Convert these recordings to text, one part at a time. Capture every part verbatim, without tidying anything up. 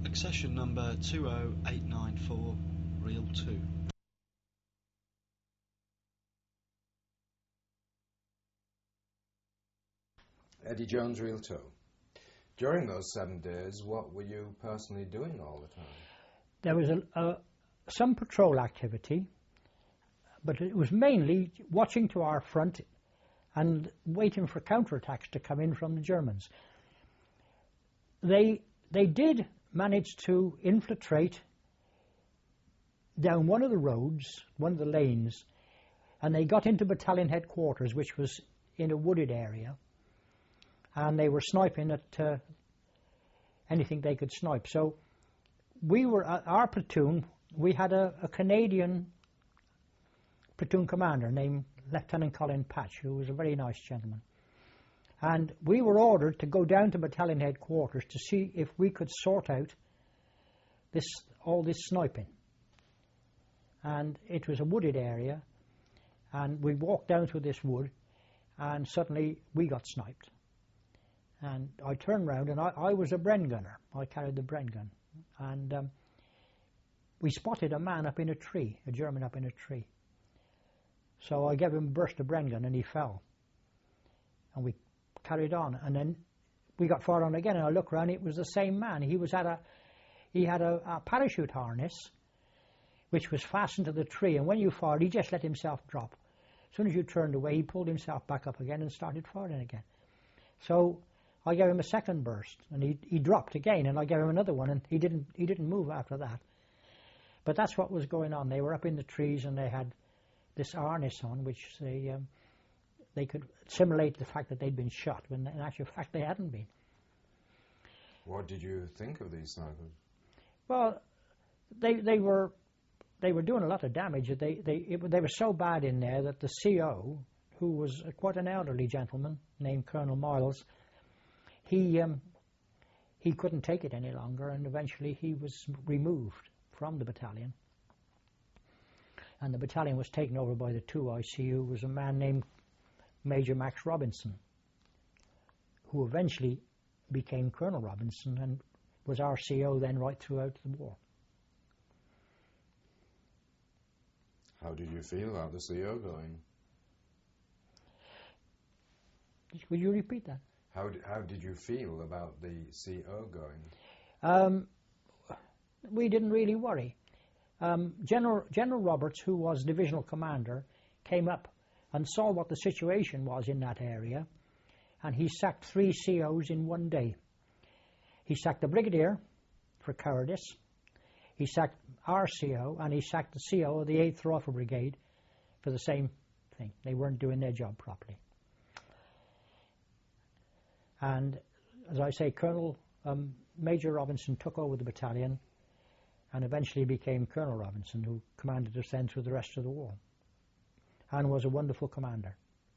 Accession number two oh eight nine four, reel two. Eddie Jones, reel two. During those seven days, what were you personally doing all the time? There was a, a, some patrol activity, but it was mainly watching to our front and waiting for counterattacks to come in from the Germans. They, they did manage to infiltrate down one of the roads, one of the lanes, and they got into battalion headquarters, which was in a wooded area, and they were sniping at uh, anything they could snipe. So we were, uh, our platoon, we had a, a Canadian platoon commander named Lieutenant Colin Patch, who was a very nice gentleman. And we were ordered to go down to battalion headquarters to see if we could sort out this, all this sniping. And it was a wooded area, and we walked down through this wood, and suddenly we got sniped. And I turned round, and I, I was a Bren gunner. I carried the Bren gun. And um, we spotted a man up in a tree, a German up in a tree. So I gave him a burst of Bren gun, and he fell. And we carried on, and then we got far on again, and I looked around, it was the same man. He was at a, he had a, a parachute harness, which was fastened to the tree, and when you fired, he just let himself drop. As soon as you turned away, he pulled himself back up again and started firing again. So I gave him a second burst, and he, he dropped again, and I gave him another one, and he didn't, he didn't move after that. But that's what was going on. They were up in the trees, and they had this harness on, which they, um, they could simulate the fact that they'd been shot, when in actual fact they hadn't been. What did you think of these snipers? Well, they, they were... They were doing a lot of damage. They, they, it, they were so bad in there that the C O, who was quite an elderly gentleman named Colonel Miles, he, um, he couldn't take it any longer, and eventually he was removed from the battalion. And the battalion was taken over by the two I C U, was a man named Major Max Robinson, who eventually became Colonel Robinson and was our C O then right throughout the war. How did you feel about the C O going? Would you repeat that? How did, how did you feel about the C O going? Um, we didn't really worry. Um, General, General Roberts, who was divisional commander, came up and saw what the situation was in that area, and he sacked three C Os in one day. He sacked the brigadier for cowardice. He sacked our C O, and he sacked the C O of the eighth Rifle Brigade for the same thing. They weren't doing their job properly. And as I say, Colonel um, Major Robinson took over the battalion and eventually became Colonel Robinson, who commanded us then through the rest of the war and was a wonderful commander.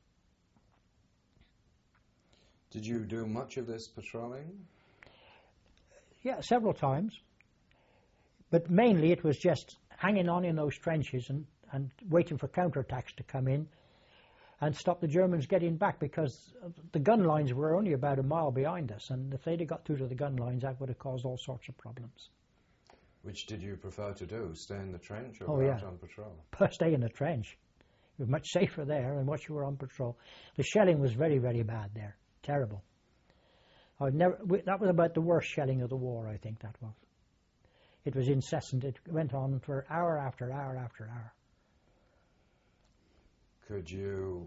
Did you do much of this patrolling? Yeah, several times. But mainly it was just hanging on in those trenches and, and waiting for counterattacks to come in and stop the Germans getting back, because the gun lines were only about a mile behind us, and if they'd have got through to the gun lines, that would have caused all sorts of problems. Which did you prefer to do, stay in the trench or oh, go yeah. out on patrol? Stay in the trench. It was much safer there than what you were on patrol. The shelling was very, very bad there. Terrible. I've never, that was about the worst shelling of the war, I think that was. It was incessant. It went on for hour after hour after hour. Could you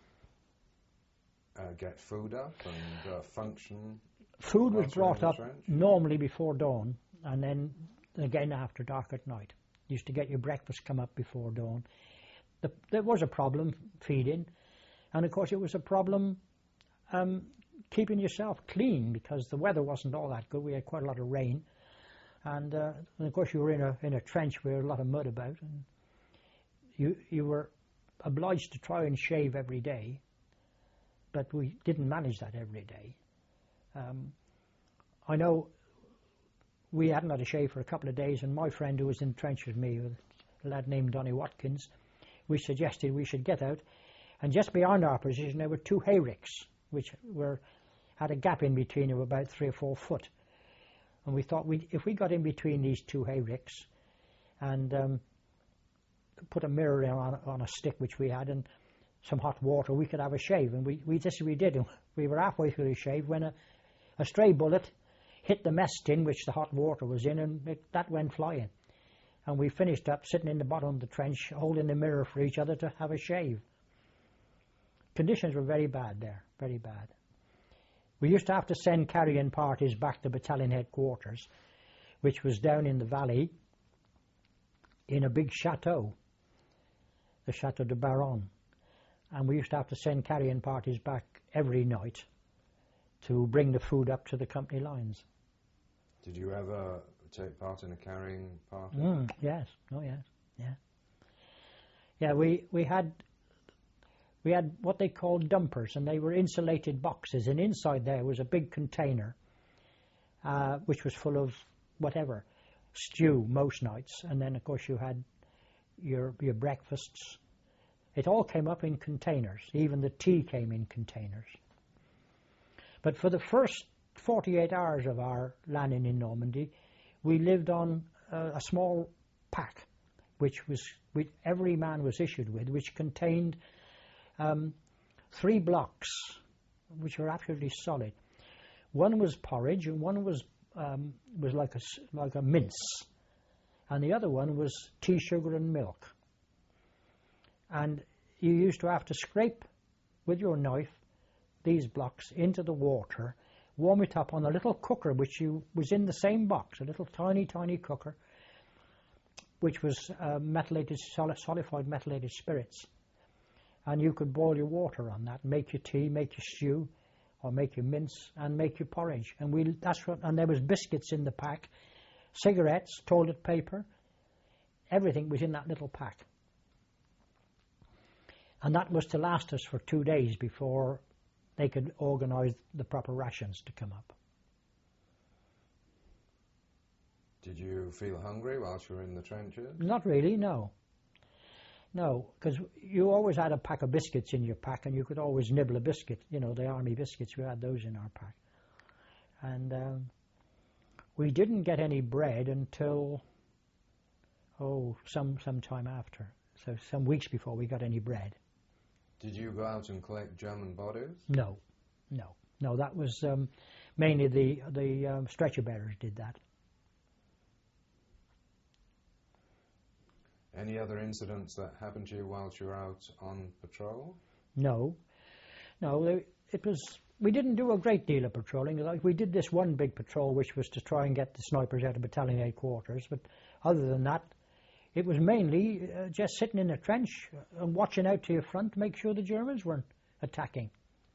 uh, get food up and uh, function? Food was brought up trench? normally before dawn, and then again after dark at night. You used to get your breakfast come up before dawn. The, there was a problem feeding, and of course it was a problem um, keeping yourself clean, because the weather wasn't all that good. We had quite a lot of rain. And, uh, and of course you were in a, in a trench with a lot of mud about, and you, you were obliged to try and shave every day, but we didn't manage that every day. Um, I know we hadn't had a shave for a couple of days, and my friend who was in the trench with me, a lad named Donny Watkins, we suggested we should get out, and just behind our position there were two hayricks, which were, had a gap in between of about three or four foot. And we thought we if we got in between these two hay ricks and um, put a mirror in on, on a stick which we had and some hot water, we could have a shave. And we, we this we did. And we were halfway through the shave when a, a stray bullet hit the mess tin which the hot water was in, and it, that went flying. And we finished up sitting in the bottom of the trench, holding the mirror for each other to have a shave. Conditions were very bad there, very bad. We used to have to send carrying parties back to battalion headquarters, which was down in the valley in a big chateau, the Chateau de Baron. And we used to have to send carrying parties back every night to bring the food up to the company lines. Did you ever take part in a carrying party? Mm, yes, oh yes, yeah. Yeah, we, we had we had what they called dumpers, and they were insulated boxes, and inside there was a big container uh, which was full of whatever, stew most nights, and then of course you had your your breakfasts. It all came up in containers, even the tea came in containers. But for the first forty-eight hours of our landing in Normandy, we lived on uh, a small pack, which was which every man was issued with, which contained um, three blocks, which were absolutely solid. One was porridge, and one was um, was like a like a mince, and the other one was tea, sugar, and milk. And you used to have to scrape with your knife these blocks into the water, warm it up on a little cooker which you was in the same box, a little tiny, tiny cooker, which was uh, methylated, solidified methylated spirits. And you could boil your water on that, make your tea, make your stew, or make your mince, and make your porridge. And we that's what. And there was biscuits in the pack, cigarettes, toilet paper, everything was in that little pack. And that was to last us for two days before they could organise the proper rations to come up. Did you feel hungry whilst you were in the trenches? Not really, no. No, because you always had a pack of biscuits in your pack, and you could always nibble a biscuit. You know, the army biscuits, we had those in our pack. And um, we didn't get any bread until, oh, some, some time after. So some weeks before we got any bread. Did you go out and collect German bodies? No, no, no. That was um, mainly the the um, stretcher bearers did that. Any other incidents that happened to you whilst you were out on patrol? No, no. It was. We didn't do a great deal of patrolling. Like we did this one big patrol, which was to try and get the snipers out of battalion headquarters. But other than that, it was mainly uh, just sitting in a trench and watching out to your front to make sure the Germans weren't attacking.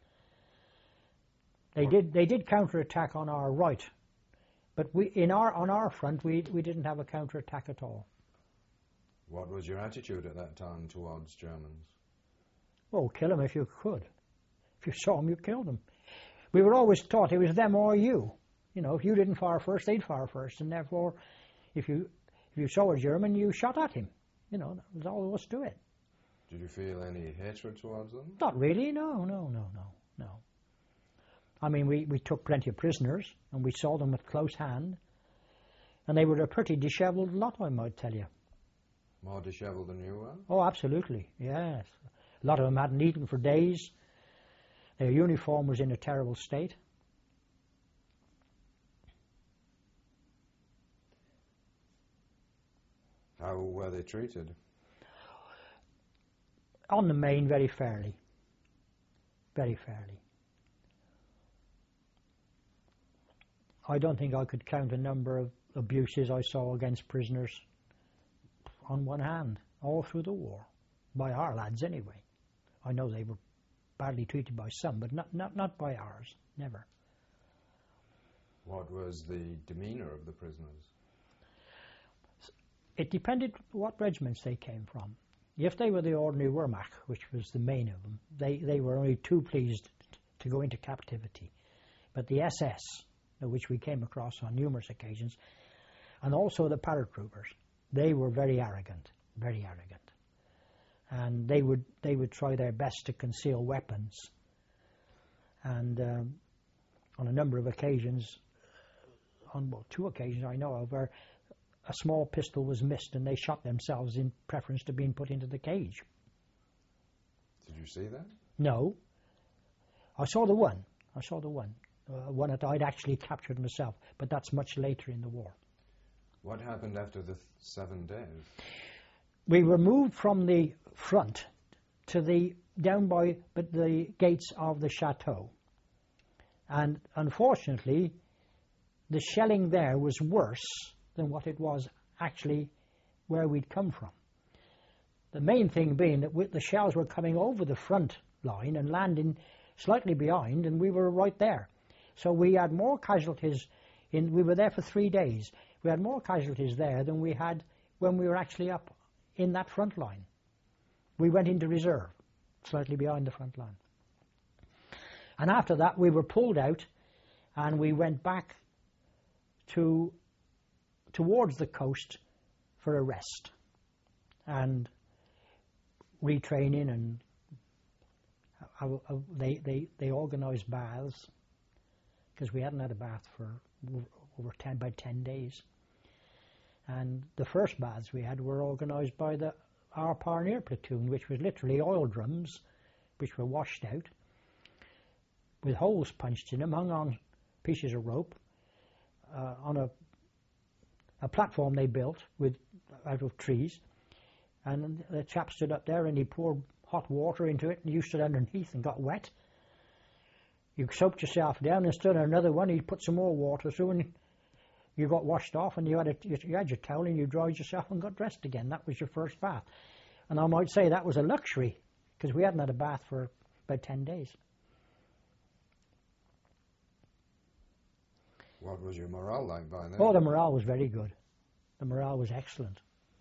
They did they did counterattack on our right, but we in our on our front we we didn't have a counterattack at all. What was your attitude at that time towards Germans? Oh, kill them if you could. If you saw them, you killed them. We were always taught it was them or you. You know, if you didn't fire first, they'd fire first, and therefore, if you If you saw a German, you shot at him. You know, that was all there was to it. Did you feel any hatred towards them? Not really, no, no, no, no, no. I mean, we, we took plenty of prisoners, and we saw them at close hand, and they were a pretty dishevelled lot, I might tell you. More dishevelled than you were? Oh, absolutely, yes. A lot of them hadn't eaten for days. Their uniform was in a terrible state. How were they treated? On the main, very fairly. Very fairly. I don't think I could count a number of abuses I saw against prisoners on one hand, all through the war. By our lads, anyway. I know they were badly treated by some, but not, not, not by ours. Never. What was the demeanour of the prisoners? It depended what regiments they came from. If they were the ordinary Wehrmacht, which was the main of them, they, they were only too pleased to go into captivity. But the S S, which we came across on numerous occasions, and also the paratroopers, they were very arrogant, very arrogant. And they would they would try their best to conceal weapons. And um, on a number of occasions, on well, two occasions I know of where a small pistol was missed and they shot themselves in preference to being put into the cage. Did you see that? No. I saw the one. I saw the one. Uh, one that I'd actually captured myself, but that's much later in the war. What happened after the th- seven days? We were moved from the front to the down by but the gates of the chateau. And unfortunately, the shelling there was worse than what it was actually where we'd come from. The main thing being that we, the shells were coming over the front line and landing slightly behind, and we were right there. So we had more casualties. In, we were there for three days. We had more casualties there than we had when we were actually up in that front line. We went into reserve, slightly behind the front line. And after that, we were pulled out, and we went back to towards the coast for a rest and retraining, and uh, uh, they they they organised baths because we hadn't had a bath for over ten by ten days. And the first baths we had were organised by the our pioneer platoon, which was literally oil drums, which were washed out with holes punched in them, hung on pieces of rope uh, on a a platform they built with out of trees, and the chap stood up there and he poured hot water into it, and you stood underneath and got wet. You soaped yourself down and stood on another one. He put some more water through, and you got washed off, and you had a, you had your towel and you dried yourself and got dressed again. That was your first bath, and I might say that was a luxury because we hadn't had a bath for about ten days. What was your morale like by then? Oh, the morale was very good. The morale was excellent.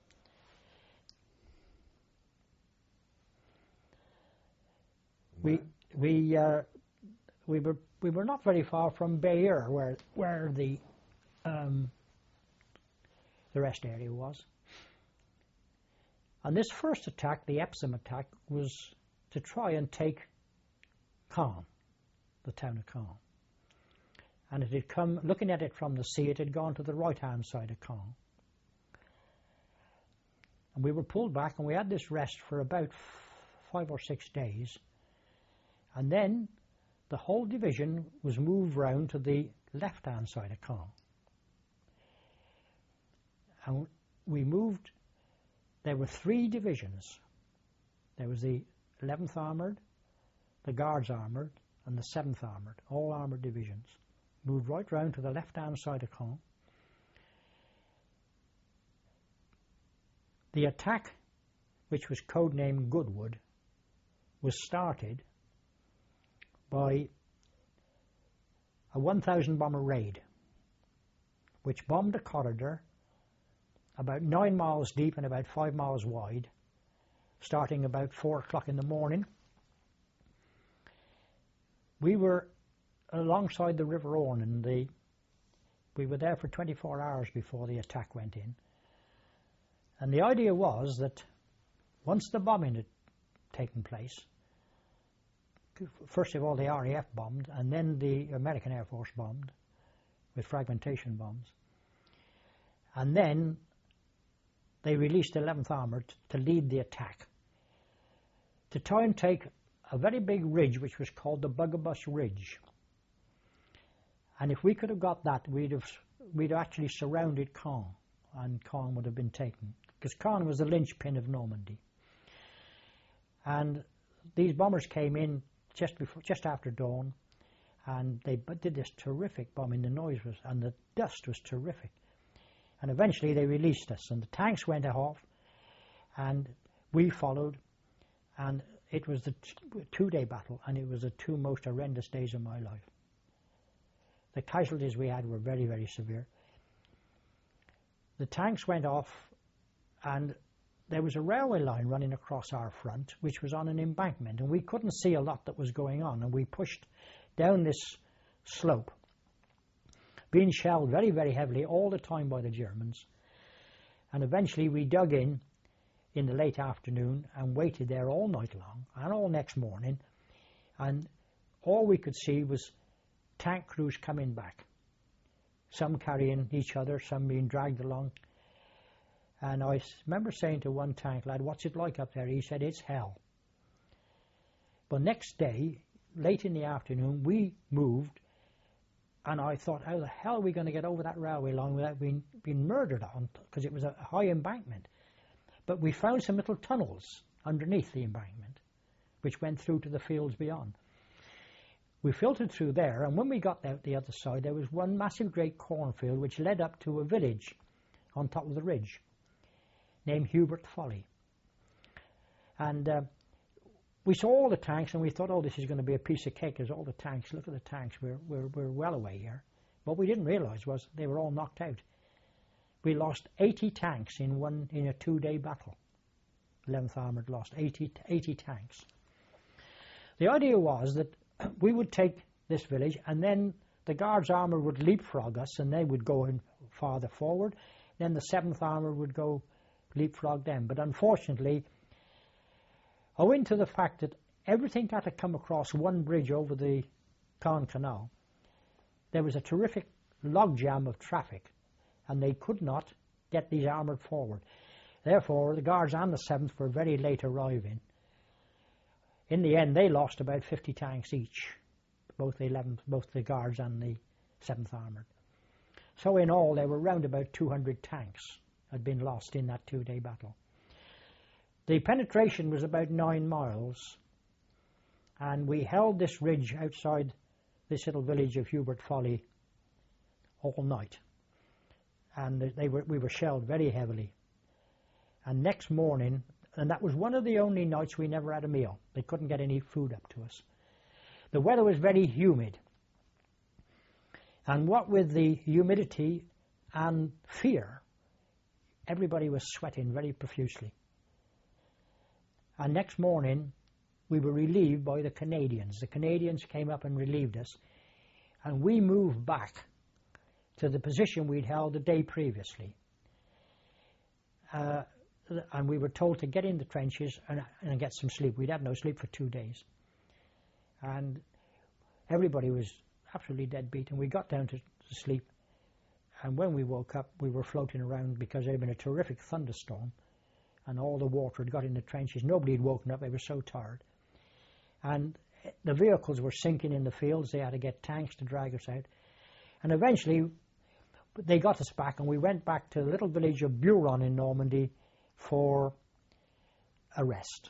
We we uh, we were we were not very far from Bayeux, where where the um, the rest area was. And this first attack, the Epsom attack, was to try and take Caen, the town of Caen. And it had come, looking at it from the sea, it had gone to the right-hand side of Caen. And we were pulled back, and we had this rest for about five or six days. And then the whole division was moved round to the left-hand side of Caen. And we moved, there were three divisions. There was the eleventh Armoured, the Guards Armoured, and the seventh Armoured, all armoured divisions. Moved right round to the left-hand side of Caen. The attack, which was codenamed Goodwood, was started by a one thousand bomber raid, which bombed a corridor about nine miles deep and about five miles wide, starting about four o'clock in the morning. We were alongside the River Orne, and the, we were there for twenty-four hours before the attack went in. And the idea was that once the bombing had taken place, first of all the R A F bombed, and then the American Air Force bombed with fragmentation bombs. And then they released the eleventh Armoured to lead the attack, to try and take a very big ridge which was called the Bugabus Ridge. And if we could have got that, we'd have we'd have actually surrounded Caen, and Caen would have been taken, because Caen was the linchpin of Normandy. And these bombers came in just before, just after dawn, and they did this terrific bombing. The noise was, and the dust was terrific. And eventually they released us, and the tanks went off, and we followed, and it was the t- two-day battle, and it was the two most horrendous days of my life. The casualties we had were very, very severe. The tanks went off, and there was a railway line running across our front, which was on an embankment, and we couldn't see a lot that was going on, and we pushed down this slope, being shelled very, very heavily all the time by the Germans. And eventually we dug in in the late afternoon and waited there all night long and all next morning, and all we could see was tank crews coming back, some carrying each other, some being dragged along. And I remember saying to one tank lad, "What's it like up there?" He said, "It's hell." But next day, late in the afternoon, we moved, and I thought, how the hell are we going to get over that railway line without being, being murdered on, because it was a high embankment. But we found some little tunnels underneath the embankment, which went through to the fields beyond. We filtered through there, and when we got out the other side, there was one massive great cornfield which led up to a village on top of the ridge named Hubert Folly. And uh, we saw all the tanks, and we thought, oh, this is going to be a piece of cake. There's all the tanks. Look at the tanks. We're, we're, we're well away here. What we didn't realize was they were all knocked out. We lost eighty tanks in one in a two-day battle. eleventh Armoured lost eighty, eighty tanks. The idea was that we would take this village, and then the Guards Armoured would leapfrog us, and they would go in farther forward. Then the seventh Armoured would go leapfrog them. But unfortunately, owing to the fact that everything had to come across one bridge over the Caen Canal, there was a terrific logjam of traffic, and they could not get these armoured forward. Therefore, the Guards and the seventh were very late arriving. In the end, they lost about fifty tanks each, both the eleventh, both the Guards and the seventh Armoured. So in all, there were round about two hundred tanks had been lost in that two-day battle. The penetration was about nine miles, and we held this ridge outside this little village of Hubert Folly all night. And they were, we were shelled very heavily. And next morning, and that was one of the only nights we never had a meal. They couldn't get any food up to us. The weather was very humid. And what with the humidity and fear, everybody was sweating very profusely. And next morning, we were relieved by the Canadians. The Canadians came up and relieved us, and we moved back to the position we'd held the day previously. Uh, and we were told to get in the trenches and, and get some sleep. We'd had no sleep for two days. And everybody was absolutely dead beat, and we got down to, to sleep. And when we woke up, we were floating around because there had been a terrific thunderstorm, and all the water had got in the trenches. Nobody had woken up. They were so tired. And the vehicles were sinking in the fields. They had to get tanks to drag us out. And eventually, they got us back, and we went back to the little village of Buron in Normandy for a rest.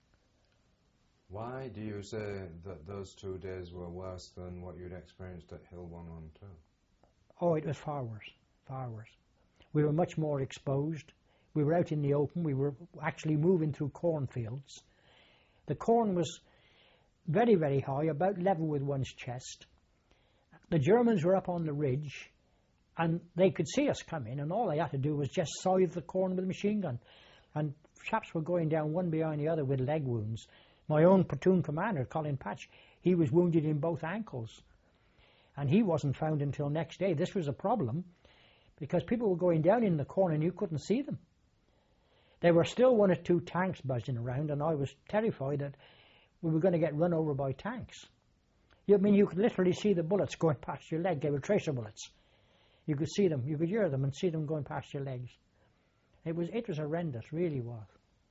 Why do you say that those two days were worse than what you'd experienced at Hill one one two? Oh, it was far worse, far worse. We were much more exposed. We were out in the open. We were actually moving through cornfields. The corn was very, very high, about level with one's chest. The Germans were up on the ridge, and they could see us coming, and all they had to do was just scythe the corn with a machine gun. And chaps were going down one behind the other with leg wounds. My own platoon commander, Colin Patch, he was wounded in both ankles. And he wasn't found until next day. This was a problem, because people were going down in the corn and you couldn't see them. There were still one or two tanks buzzing around, and I was terrified that we were going to get run over by tanks. You, I mean, you could literally see the bullets going past your leg. They were tracer bullets. You could see them, you could hear them and see them going past your legs. It was, it was horrendous, really was.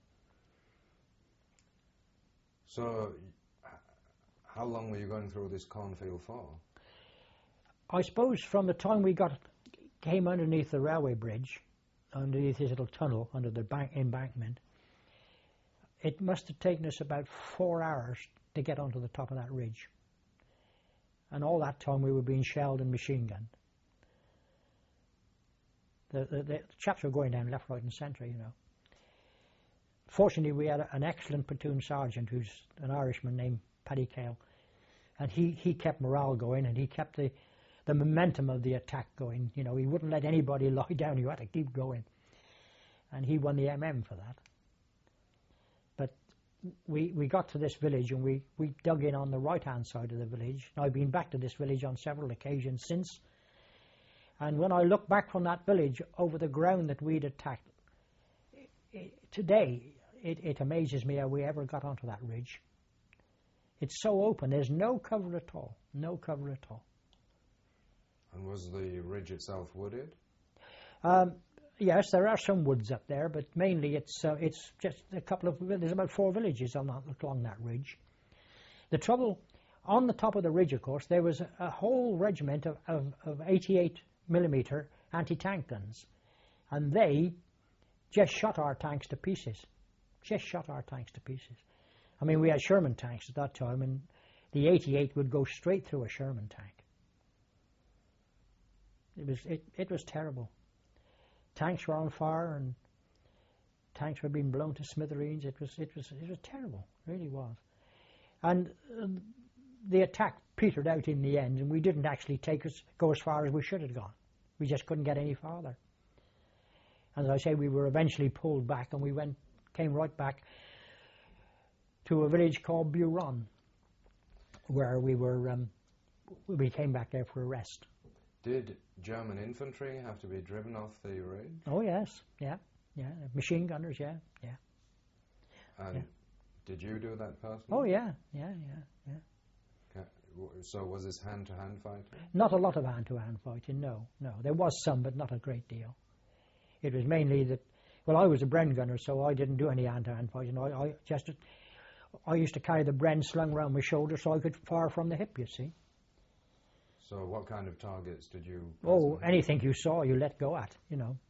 So, how long were you going through this cornfield for? I suppose from the time we got came underneath the railway bridge, underneath this little tunnel under the bank, embankment, it must have taken us about four hours to get onto the top of that ridge. And all that time we were being shelled and machine gunned. The, the, the chaps were going down left, right and centre, you know. Fortunately, we had a, an excellent platoon sergeant who's an Irishman named Paddy Cale. And he, he kept morale going, and he kept the, the momentum of the attack going. You know, he wouldn't let anybody lie down. You had to keep going. And he won the M M for that. But we, we got to this village, and we, we dug in on the right-hand side of the village. And I've been back to this village on several occasions since. And when I look back from that village over the ground that we'd attacked, it, it, today it, it amazes me how we ever got onto that ridge. It's so open, there's no cover at all, no cover at all. And was the ridge itself wooded? Um, yes, there are some woods up there, but mainly it's uh, it's just a couple of, there's about four villages on that, along that ridge. The trouble, on the top of the ridge, of course, there was a, a whole regiment of, of, of eighty-eight millimeter anti-tank guns, and they just shot our tanks to pieces. Just shot our tanks to pieces. I mean, we had Sherman tanks at that time, and the eighty-eight would go straight through a Sherman tank. It was it, it was terrible. Tanks were on fire, and tanks were being blown to smithereens. It was it was it was terrible. It really was. And uh, the attack petered out in the end, and we didn't actually take us go as far as we should have gone. We just couldn't get any farther. And as I say, we were eventually pulled back, and we went came right back to a village called Buron, where we were. Um, we came back there for a rest. Did German infantry have to be driven off the ridge? Oh yes, yeah, yeah. Machine gunners, yeah, yeah. And yeah. Did you do that personally? Oh yeah, yeah, yeah, yeah. Okay. So was this hand-to-hand fighting? Not a lot of hand-to-hand fighting, no, no. There was some, but not a great deal. It was mainly that, well, I was a Bren gunner, so I didn't do any hand-to-hand fighting. I, I just, I used to carry the Bren slung around my shoulder so I could fire from the hip, you see. So what kind of targets did you... Oh, anything you saw, you let go at, you know.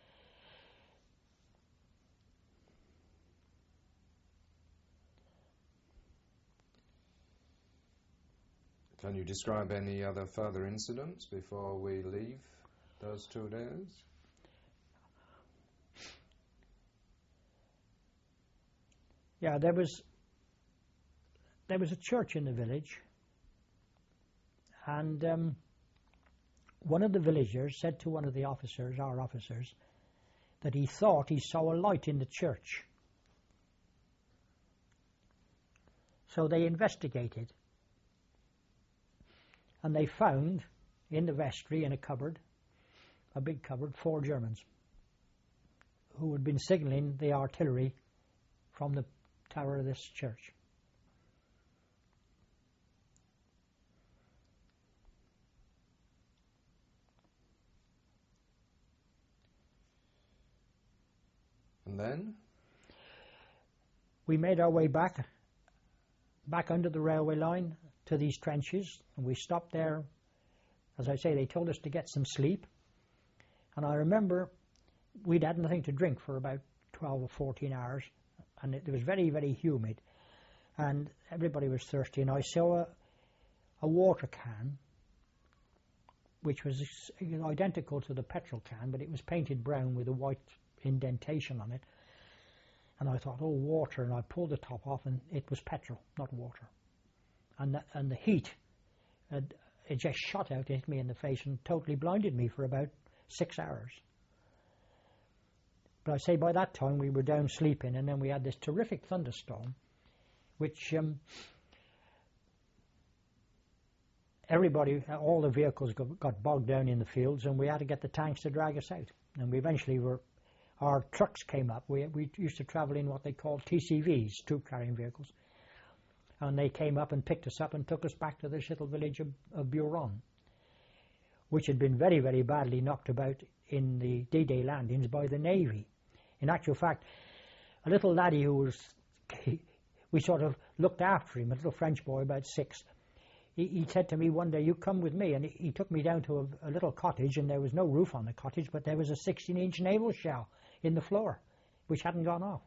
Can you describe any other further incidents before we leave those two days? Yeah, there was there was a church in the village, and um, one of the villagers said to one of the officers, our officers, that he thought he saw a light in the church. So they investigated, and they found in the vestry, in a cupboard, a big cupboard, four Germans who had been signalling the artillery from the tower of this church. And then? We made our way back, back under the railway line to these trenches, and we stopped there. As I say, they told us to get some sleep. And I remember we'd had nothing to drink for about twelve or fourteen hours, and it, it was very, very humid, and everybody was thirsty. And I saw a, a water can, which was identical to the petrol can, but it was painted brown with a white indentation on it. And I thought, oh, water, and I pulled the top off, and it was petrol, not water. And the, and the heat, had, it just shot out, hit me in the face, and totally blinded me for about six hours. But I say by that time we were down sleeping, and then we had this terrific thunderstorm, which um, everybody, all the vehicles got, got bogged down in the fields, and we had to get the tanks to drag us out. And we eventually were, our trucks came up. We, we used to travel in what they called T C Vs, troop carrying vehicles. And they came up and picked us up and took us back to this little village of, of Buron, which had been very, very badly knocked about in the D-Day landings by the Navy. In actual fact, a little laddie who was, he, we sort of looked after him, a little French boy about six. He, he said to me one day, you come with me, and he, he took me down to a, a little cottage, and there was no roof on the cottage, but there was a sixteen inch naval shell in the floor, which hadn't gone off.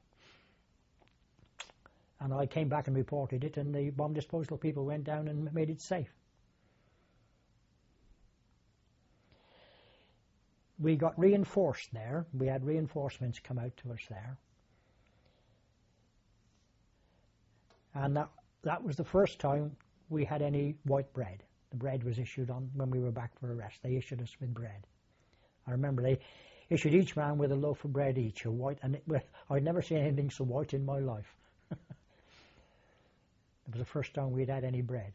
And I came back and reported it, and the bomb disposal people went down and made it safe. We got reinforced there. We had reinforcements come out to us there. And that, that was the first time we had any white bread. The bread was issued on when we were back for a rest. They issued us with bread. I remember they issued each man with a loaf of bread each, a white, and it, I'd never seen anything so white in my life. It was the first time we'd had any bread.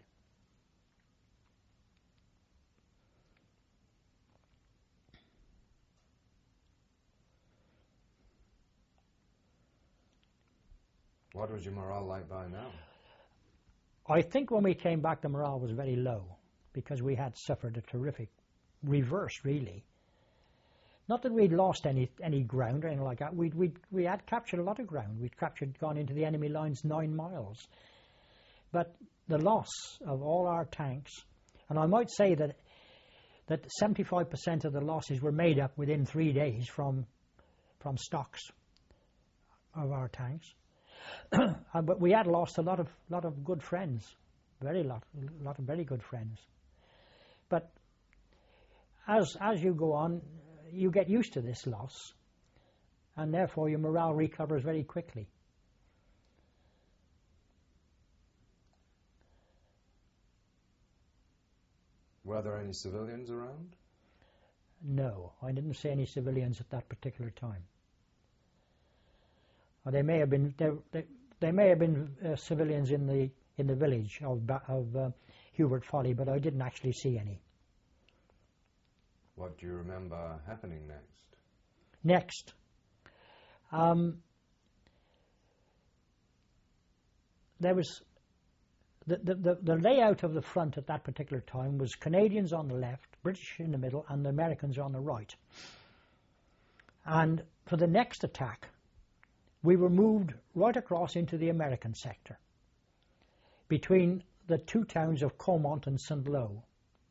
What was your morale like by now? I think when we came back, the morale was very low, because we had suffered a terrific reverse, really. Not that we'd lost any any ground or anything like that. We'd, we'd, we had captured a lot of ground. We'd captured, gone into the enemy lines nine miles. But the loss of all our tanks, and I might say that that seventy-five percent of the losses were made up within three days from from stocks of our tanks. uh, but we had lost a lot of lot of good friends, very lot, a lot of very good friends. But as as you go on, you get used to this loss, and therefore your morale recovers very quickly. Were there any civilians around? No, I didn't see any civilians at that particular time. Or they may have been there. They, they may have been uh, civilians in the in the village of of uh, Hubert Folly, but I didn't actually see any. What do you remember happening next? Next, um, there was the, the, the, the layout of the front at that particular time was Canadians on the left, British in the middle, and the Americans on the right. And for the next attack, we were moved right across into the American sector, between the two towns of Caumont and Saint-Lô.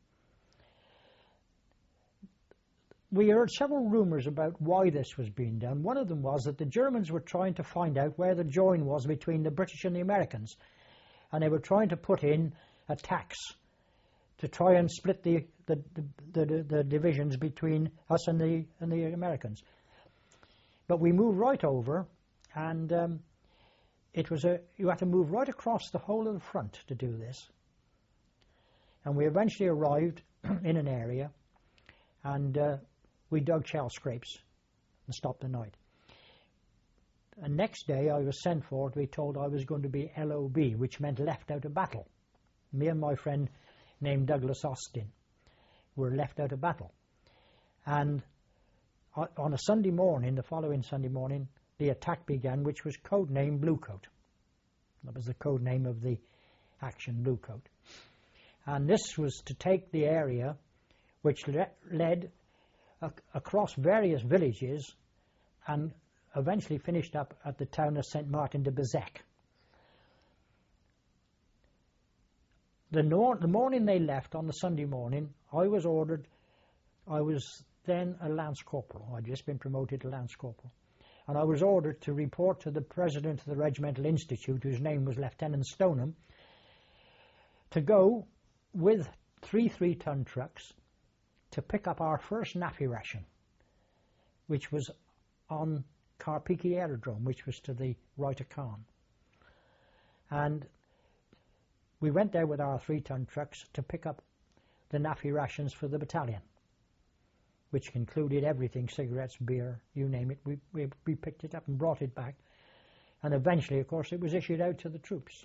We heard several rumours about why this was being done. One of them was that the Germans were trying to find out where the join was between the British and the Americans, and they were trying to put in a tax to try and split the the, the, the, the divisions between us and the and the Americans. But we moved right over, and um, it was a you had to move right across the whole of the front to do this. And we eventually arrived in an area, and uh, we dug shell scrapes and stopped the night. And next day I was sent for to be told I was going to be L O B, which meant left out of battle. Me and my friend named Douglas Austin were left out of battle. And on a Sunday morning, the following Sunday morning, the attack began, which was codenamed Bluecoat. That was the code name of the action, Bluecoat. And this was to take the area which le- led ac- across various villages and eventually finished up at the town of Saint Martin de Bezec. The, nor- the morning they left, on the Sunday morning, I was ordered, I was then a Lance Corporal. I'd just been promoted to Lance Corporal. And I was ordered to report to the President of the Regimental Institute, whose name was Lieutenant Stoneham, to go with three three-ton trucks to pick up our first nappy ration, which was on Carpeaky Aerodrome, which was to the right of Caen. And we went there with our three-ton trucks to pick up the nappy rations for the battalion, which included everything, cigarettes, beer, you name it. We, we, we picked it up and brought it back. And eventually, of course, it was issued out to the troops.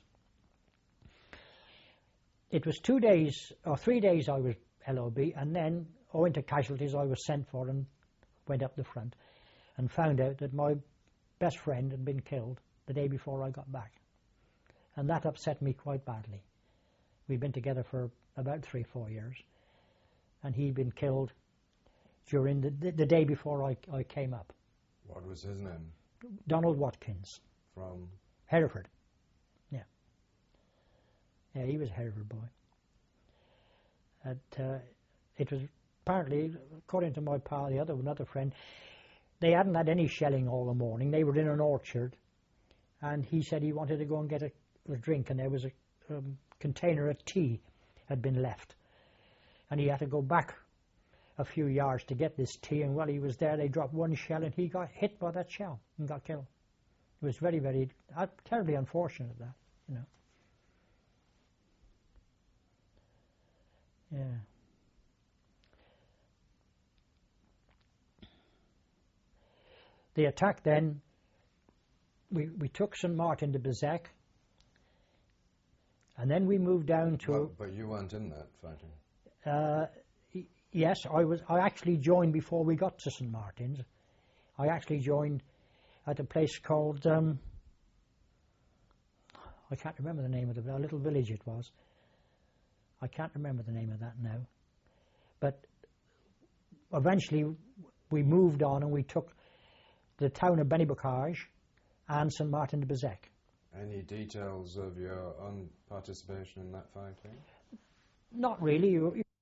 It was two days, or three days I was L O B, and then, owing to casualties, I was sent for and went up the front and found out that my best friend had been killed the day before I got back. And that upset me quite badly. We'd been together for about three, four years, and he'd been killed during the, the, the day before I, I came up. What was his name? Donald Watkins. From? Hereford. Yeah. Yeah, he was a Hereford boy. And, uh, it was apparently, according to my pal, the other another friend, they hadn't had any shelling all the morning. They were in an orchard, and he said he wanted to go and get a, a drink, and there was a um, container of tea had been left, and he had to go back a few yards to get this tea, and while he was there, they dropped one shell, and he got hit by that shell and got killed. It was very, very, uh, terribly unfortunate, that, you know. Yeah. The attack then, we, we took Saint Martin de Bezec, and then we moved down to... Well, but you weren't in that fighting. Uh, y- yes, I was. I actually joined before we got to Saint Martin's. I actually joined at a place called... Um, I can't remember the name of the... A little village it was. I can't remember the name of that now. But eventually we moved on and we took the town of Bennybocage and Saint Martin de Bezec. Any details of your own participation in that fighting? Not really. You,